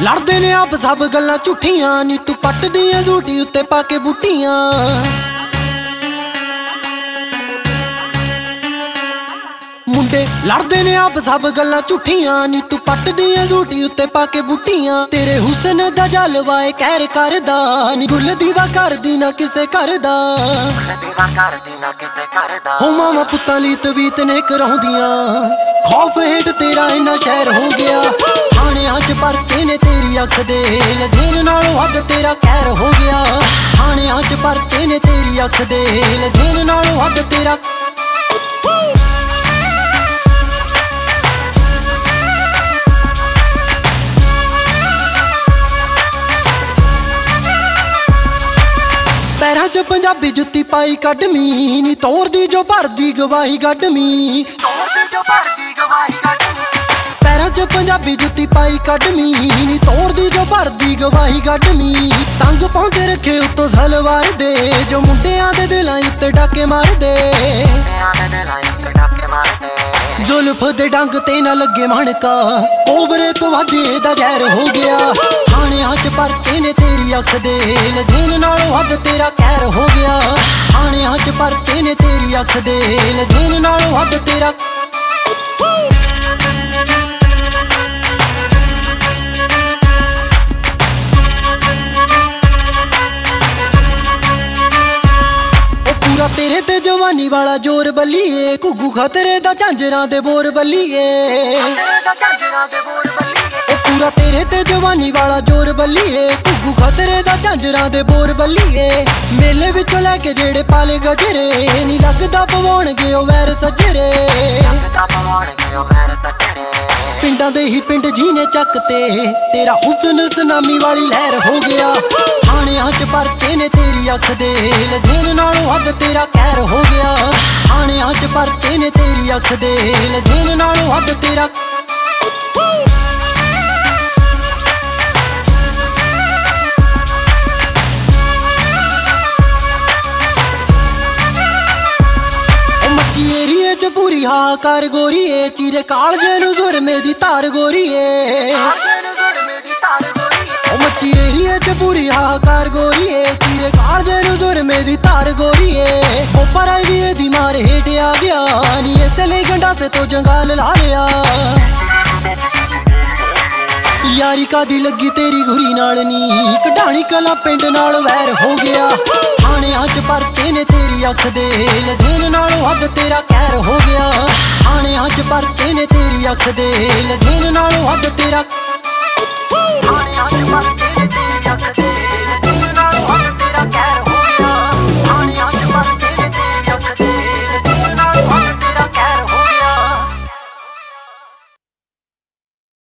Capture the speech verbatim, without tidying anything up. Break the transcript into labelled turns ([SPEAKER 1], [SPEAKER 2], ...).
[SPEAKER 1] लड़दे ने आप सब गल्लां झूठियां नी तू पटदियां झूठी उत्ते पाके बूटियां। मुंडे लड़दे ने आप सब गल्लां झूठियां नी तू पटदियां झूठी उत्ते पाके बूटियां। तेरे हुस्न दा जलवाए कहर करदा नी गुल दीवा करदी ना किसे करदा। हो मामा पुत्तां ली तवीत ने कराउंदियां खौफ हेठ तेरा इन्ना शहर हो गया। थाणियां च परचे ने तेरी अख दे लदेन नालों हद तेरा कहर हो गया। थाणियां च परचे ने तेरी अख दे लदेन नालों हद तेरा। पैरां च पंजाबी जुत्ती पाई कड्डमी नी तोड़दी जो भरदी गवाही गड्डमी। पैरां च पंजाबी जुत्ती पाई कड्डमी नी तोड़दी जो भरदी गवाही गड्डमी। तंग पहुंचे रखे उत्तों सलवार दे जो मुंडियां दे दिलां उत्ते डाके मारदे। जुल्फ दे डंग ते ना लगे मणका कोबरे तो वध दा जहर हो गया। थाणियां च परचे ने तेरी अख दे लदेन नालों हद तेरा कहर हो गया। थाणियां च परचे ने तेरी अख दे लदेन नालों हद तेरा। तेरे ते जवानी वाला जोर बल्लीए घुग्गू खतरे दा झांजरां दे बोर बल्लीए। पूरा तेरे ते जवानी वाला जोर बल्लीए घुग्गू खतरे दा झांजरां दे बोर बल्लीए। मेले विचों लैके जेड़े पाले गजरे नी लगदा पवाउणगे ओ वैर सजरे। पिंडां दे ही पिंड जीने चक ते तेरा हुस्न सुनामी वाली लहर हो गया। थाणियां च परचे ने तेरी अख दे लदेन नालों हद तेरा कहर हो गया। थाणियां च परचे ने तेरी अख दे लदेन नालों हद तेरा। मच्ची एरिए च पूरी हाकार गोरीए चीरे कालजे नूं सुरमे दी तार गोरीए। मच्ची एरिए च पूरी हाकार गोरीए चीरे कालजे नूं सुरमे दी तार गोरीए। उपर आई भी एदी मार हेठ आ गया नी इसले गंडासे तो जंगाल ला लिया। यारी कादी लगी तेरी घुरी नाल नी कढाणी कला पिंड नाल वैर हो गया। थाणियां च परचे ने तेरी अख दे लदेन नालों हद तेरा कहर हो गया।